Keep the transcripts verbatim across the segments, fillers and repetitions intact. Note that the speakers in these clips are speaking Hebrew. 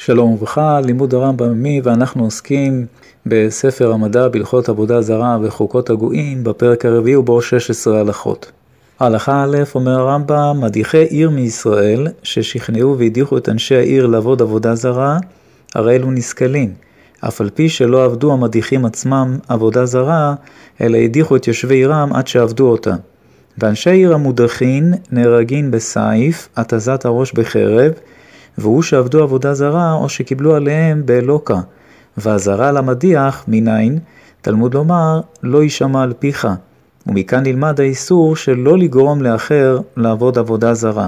שלום וברכה, לימוד הרמב"ם מי, ואנחנו עוסקים בספר המדע בהלכות עבודה זרה וחוקות הגויים בפרק הרביעי ובו שש עשרה הלכות. ההלכה א' אומר הרמב"ם, מדיחי עיר מישראל ששכנעו והדיחו את אנשי העיר לעבוד עבודה זרה, הרי אלו נסכלים, אף על פי שלא עבדו המדיחים עצמם עבודה זרה, אלא הדיחו את יושבי עירם עד שעבדו אותה. ואנשי עיר המודחין נהרגין בסייף, התזת הראש בחרב, והוא שעבדו עבודה זרה או שקיבלו עליהם באלוקה, והזרה למדיח מניין, תלמוד לומר, לא יישמע על פיך, ומכאן נלמד האיסור שלא לגרום לאחר לעבוד עבודה זרה.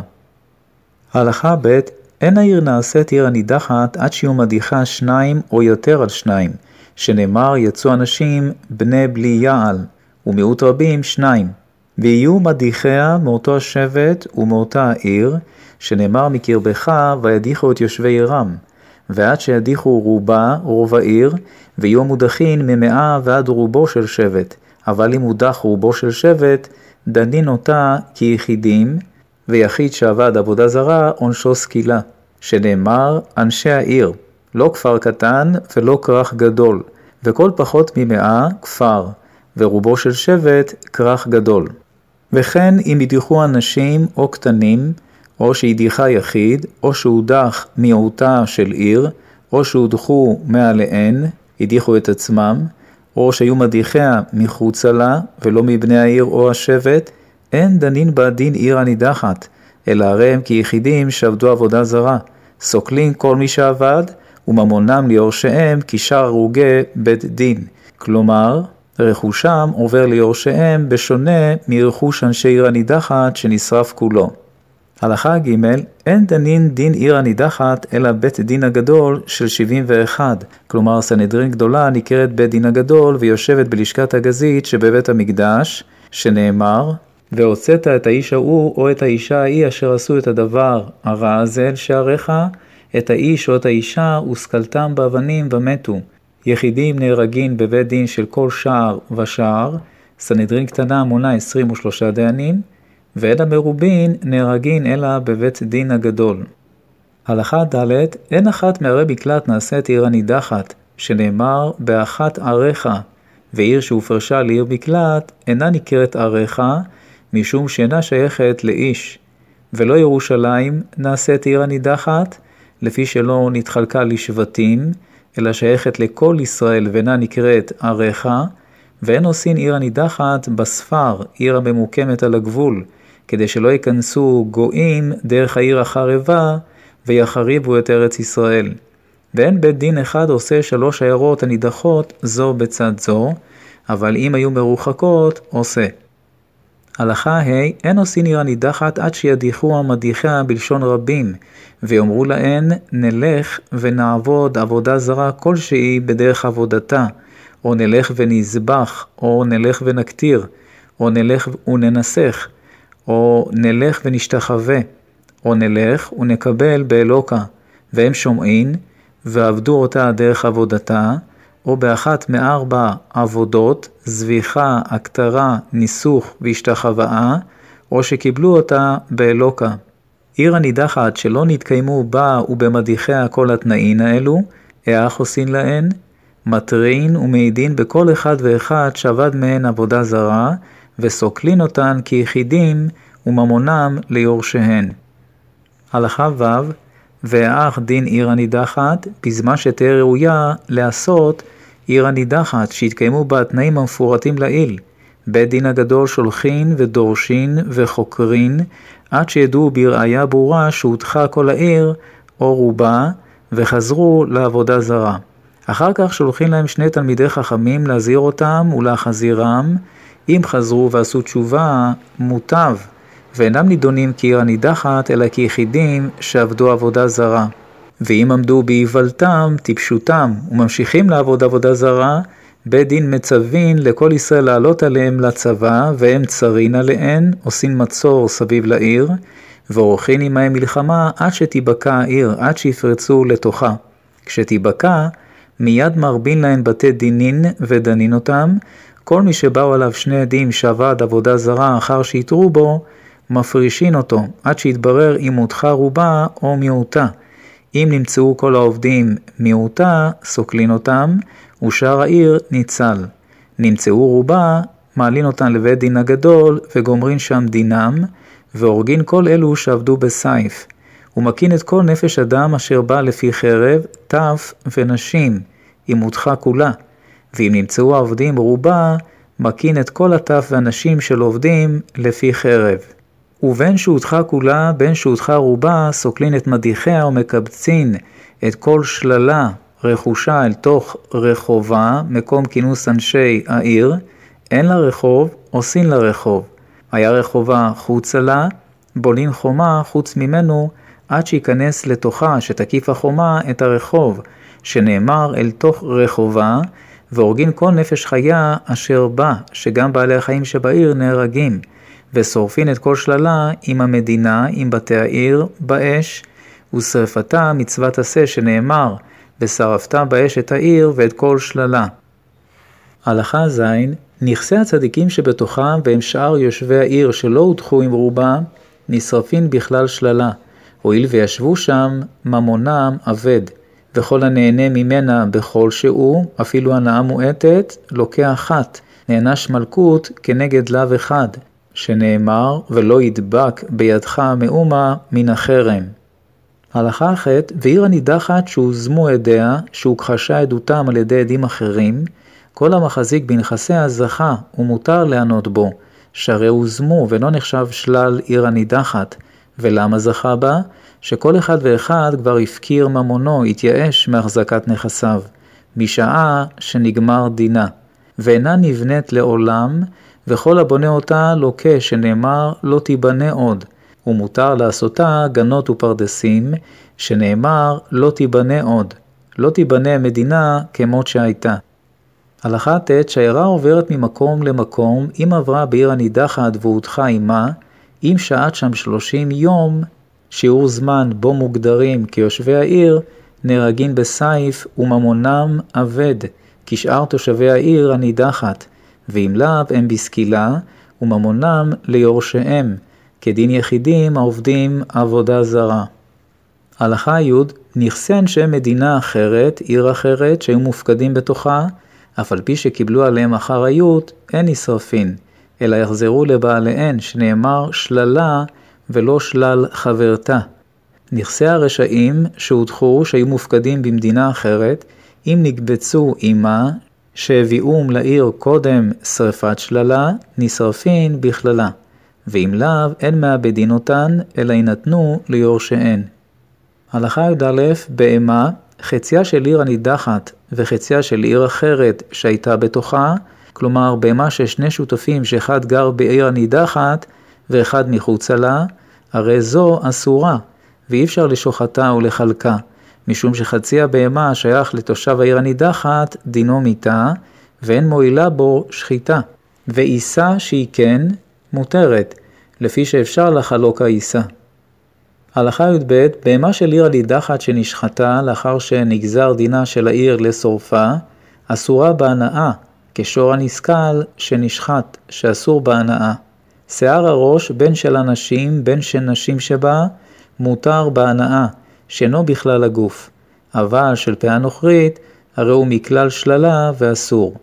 ההלכה ב' אין העיר נעשית עיר הנידחת עד שיהיו מדיחה שניים או יותר על שניים, שנאמר יצאו אנשים בני בלי יעל, ומיעוט רבים שניים, ויהיו מדיחיה מאותו השבט ומאותה העיר, שנאמר מקרבך וידיחו את יושבי עירם, ועד שידיחו רובה, רוב העיר, ויהיו מודחין ממאה ועד רובו של שבט, אבל אם מודח רובו של שבט, דנין אותה כיחידים, ויחיד שעבד עבודה זרה עונשו סקילה, שנאמר אנשי העיר, לא כפר קטן ולא כרך גדול, וכל פחות ממאה כפר, ורובו של שבט כרך גדול. וכן אם ידיחו אנשים או קטנים, או שהדיחה יחיד, או שהודח מיעוטה של עיר, או שהודחו מעליהן, הדיחו את עצמם, או שהיו מדיחיה מחוצה לה, ולא מבני העיר או השבט, אין דנין בדין עיר הנידחת, אלא הרי הם כיחידים שעבדו עבודה זרה, סוקלים כל מי שעבד, וממונם ליורשיהם כשאר הרוגי בית דין. כלומר, רכושם עובר ליורשיהם בשונה מרכוש אנשי עיר הנידחת שנשרף כולו. הלכה ג' אין דנין דין עיר הנידחת אלא בית דין הגדול של שבעים ואחת, כלומר סנהדרין גדולה נקראת בית דין הגדול ויושבת בלשכת הגזית שבבית המקדש, שנאמר והוצאת את האיש ההוא או את האישה ההיא אשר עשו את הדבר הרע הזה אל שעריך, את האיש או את האישה וסקלתם באבנים ומתו. יחידים נהרגין בבית דין של כל שער ושער, סנהדרין קטנה מונה עשרים ושלושה דיינים, ואין המרובין נהרגין אלא בבית דין הגדול. הלכה ד' אין אחת מערי מקלט נעשית עיר הנידחת, שנאמר באחת עריך, ועיר שהופרשה לעיר מקלט אינה נקראת עריך, משום שאינה שייכת לאיש. ולא ירושלים נעשית עיר הנידחת, לפי שלא נתחלקה לשבטים, אלא שייכת לכל ישראל ואינה נקראת עריך, ואין עושין עיר הנידחת בספר, עיר הממוקמת על הגבול, כדי שלא ייכנסו גויים דרך העיר החרבה ויחריבו את ארץ ישראל. ואין בית דין אחד עושה שלוש עיירות הנידחות זו בצד זו, אבל אם היו מרוחקות עושה. הלכה ה' אין עושין עיר הנידחת עד שידיחו המדיחיה בלשון רבים, ויאמרו להן נלך ונעבוד עבודה זרה כלשהי בדרך עבודתה, או נלך ונזבח, או נלך ונקטיר, או נלך וננסך, או נלך ונשתחווה, או נלך ונקבל באלוקה, והם שומעים, ועבדו אותה דרך עבודתה, או באחת מארבע עבודות, זביחה, הקטרה, ניסוך והשתחוואה, או שקיבלו אותה באלוקה. עיר הנידחת שלא נתקיימו בה ובמדיחיה כל התנאים האלו, איך עושים להן? מטרין ומעידין בכל אחד ואחד שעבד מהן עבודה זרה, וסוקלין אותן כיחידים וממונם ליורשיהן. הלכה ו' ואח דין עיר הנידחת, בזמן שתהיה ראויה לעשות עיר הנידחת, שהתקיימו בה התנאים המפורטים לעיל. בית דין הגדול שולחין ודורשין וחוקרין, עד שידעו בראיה ברורה שהודחה כל העיר או רובה, וחזרו לעבודה זרה. אחר כך שולחין להם שני תלמידי חכמים להזהיר אותם ולהחזירם, אם חזרו ועשו תשובה מוטב, ואינם נידונים כעיר הנידחת אלא כיחידים שעבדו עבודה זרה. ואם עמדו בהיוולתם, טיפשותם, וממשיכים לעבוד עבודה זרה, בית דין מצווין לכל ישראל לעלות עליהם לצבא, והם צרין עליהן, עושים מצור סביב לעיר, ועורכים עמהם מלחמה עד שתיבקע העיר, עד שיפרצו לתוכה. כשתיבקע, מיד מרבין להן בתי דינין ודנין אותם, כל מי שבאו עליו שני עדים שעבד עבודה זרה אחר שיתרו בו, מפרישין אותו, עד שיתברר אם הודחה רובה או מיעוטה. אם נמצאו כל העובדים מיעוטה, סוקלין אותם, ושאר העיר ניצל. נמצאו רובה, מעלין אותן לבית דין הגדול, וגומרין שם דינם, והורגין כל אלו שעבדו בסייף. ומקין את כל נפש אדם אשר בא לפי חרב, טף ונשים, עם מותחה כולה. ואם נמצאו העובדים רובה, מקין את כל הטף והנשים של עובדים לפי חרב. ובין שהותחה כולה, בין שהותחה רובה, סוקלין את מדיחיה ומקבצין את כל שללה רכושה אל תוך רחובה, מקום כינוס אנשי העיר, אין לה רחוב, עושים לה רחוב. היה רחובה חוצה לה, בולין חומה חוץ ממנו, עד שיכנס לתוכה שתקיף החומה את הרחוב, שנאמר אל תוך רחובה, והורגין כל נפש חיה אשר בא, שגם בעלי החיים שבעיר נהרגים, ושורפין את כל שללה עם המדינה, עם בתי העיר, באש, ושרפתה מצוות עשה שנאמר, ושרפת באש את העיר ואת כל שללה. הלכה זין, נכסי הצדיקים שבתוכם והם שאר יושבי העיר שלא הודחו עם רובה, נשרפין בכלל שללה, הואיל וישבו שם ממונם אבד, וכל הנהנה ממנה בכל שהוא, אפילו הנאה מועטת, לוקח אחת, נענש מלכות כנגד לאו אחד, שנאמר ולא ידבק בידך מאומה מן החרם. הלכה אחת, ועיר הנידחת שהוזמו עדיה, שהוכחשה עדותם על ידי עדים אחרים, כל המחזיק בנכסיה זכה ומותר לענות בו, שהרי הוזמו ולא נחשב שלל עיר הנידחת. ולמה זכה בה? שכל אחד ואחד כבר הפקיר ממונו, התייאש מהחזקת נכסיו, משעה שנגמר דינה, ואינה נבנית לעולם, וכל הבונה אותה לוקה שנאמר לא תיבנה עוד, ומותר לעשותה גנות ופרדסים, שנאמר לא תיבנה עוד, לא תיבנה מדינה כמות שהייתה. הלכה ת' שהעירה עוברת ממקום למקום, אם עברה בעיר הנידחת והודחה עמה, אם שעת שם שלושים יום, שיעור זמן בו מוגדרים כיושבי העיר, נהרגין בסייף וממונם אבד, כשאר תושבי העיר הנידחת, ואם לאו הם בסקילה, וממונם ליורשיהם, כדין יחידים העובדים עבודה זרה. הלכה י' נכסי אנשי מדינה אחרת, עיר אחרת, שהיו מופקדים בתוכה, אף על פי שקיבלו עליהם אחריות, אין נשרפין, אלא יחזרו לבעליהן, שנאמר שללה ולא שלל חברתה. נכסי הרשעים שהודחו, שהיו מופקדים במדינה אחרת, אם נקבצו עמה, שהביאום לעיר קודם שרפת שללה, נשרפין בכללה, ואם לאו אין מאבדין אותן, אלא ינתנו ליורשיהן. הלכה י"א באמה, חציה של עיר הנידחת וחציה של עיר אחרת שהייתה בתוכה, כלומר באמה ששני שותפים שאחד גר בעיר הנידחת ואחד מחוצה לה, הרי זו אסורה, ואי אפשר לשוחטה ולחלקה, משום שחצי הבהמה שייך לתושב העיר הנידחת דינו מיתה, ואין מועילה בו שחיטה, ואיסה שהיא כן מותרת, לפי שאפשר לחלוק האיסה. הלכה י"ב, בהמה של עיר הנידחת שנשחטה לאחר שנגזר דינה של העיר לשורפה, אסורה בהנאה, כשור הנסקל שנשחט, שאסור בהנאה. שיער הראש בין של אנשים, בין של נשים שבה, מותר בהנאה, שאינו בכלל הגוף. אבל של פאה נוכרית, הרי הוא מכלל שללה ואסור.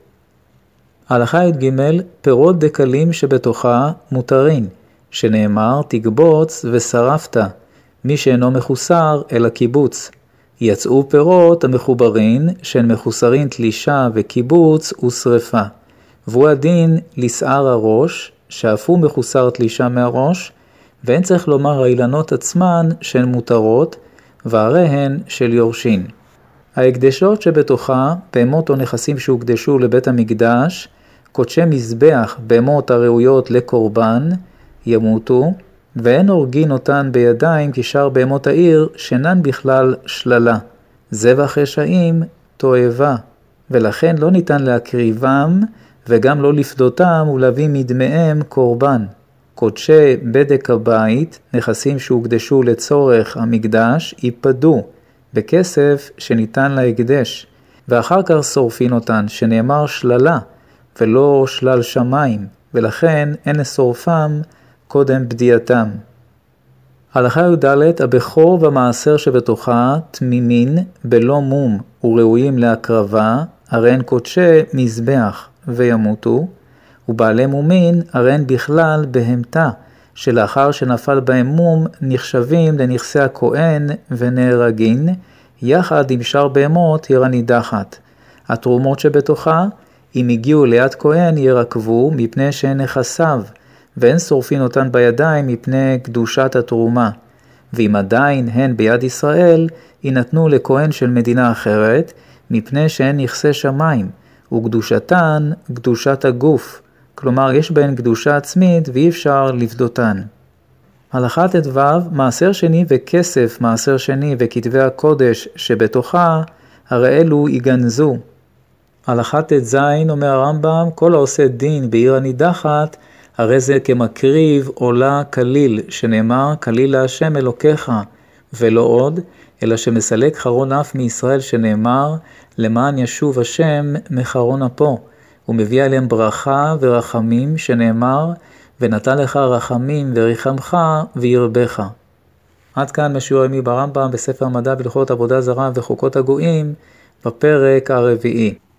הלכה י"ג, פירות דקלים שבתוכה מותרים, שנאמר תקבוץ ושרפת, מי שאינו מחוסר אל הקיבוץ. יצאו פירות המחוברין, שהן מחוסרין תלישה וקיבוץ ושרפה. והוא הדין לסער הראש, שאף הוא מחוסר תלישה מהראש, ואין צריך לומר האילנות עצמן שהן מותרות, והרי הן של יורשין. ההקדשות שבתוכה, בהמות או נכסים שהוקדשו לבית המקדש, קודשי מזבח בהמות הראויות לקורבן, ימותו, ואין הורגין אותן בידיים כשאר בהמות העיר, שנן בכלל שללה. זבח רשעים תועבה, ולכן לא ניתן להקריבם, וגם לא לפדותם ולהביא מדמיהם קורבן. קודשי בדק הבית, נכסים שהוקדשו לצורך המקדש, ייפדו בכסף שניתן להקדש, ואחר כך שורפין אותן, שנאמר שללה, ולא שלל שמיים, ולכן אין לשורפם קודם בדייתם. הלכה י"ד, הבכור והמעשר שבתוכה תמימין בלא מום וראויים להקרבה, הרי הן קודשי מזבח וימותו, ובעלי מומין הרי הן בכלל בהמתה, שלאחר שנפל בהם מום נחשבים לנכסי הכהן ונהרגין, יחד עם שאר בהמות עיר הנידחת. התרומות שבתוכה, אם הגיעו ליד כהן ירקבו מפני שהן נכסיו, ואין שורפין אותן בידיים מפני קדושת התרומה. ואם עדיין הן ביד ישראל, יינתנו לכהן של מדינה אחרת, מפני שהן נכסי שמיים, וקדושתן קדושת הגוף. כלומר, יש בהן קדושה עצמית ואי אפשר לפדותן. הלכה ט"ו, מעשר שני וכסף מעשר שני וכתבי הקודש שבתוכה, הרי אלו יגנזו. הלכה ט"ז, אומר הרמב"ם, כל העושה דין בעיר הנידחת, הרי זה כמקריב עולה כליל, שנאמר כליל להשם אלוקיך, ולא עוד, אלא שמסלק חרון אף מישראל, שנאמר למען ישוב השם מחרון אפו, ומביא עליהם ברכה ורחמים, שנאמר ונתן לך רחמים וריחמך וירבך. עד כאן משיעור יומי ברמב"ם בספר המדע בהלכות עבודה זרה וחוקות הגויים בפרק הרביעי.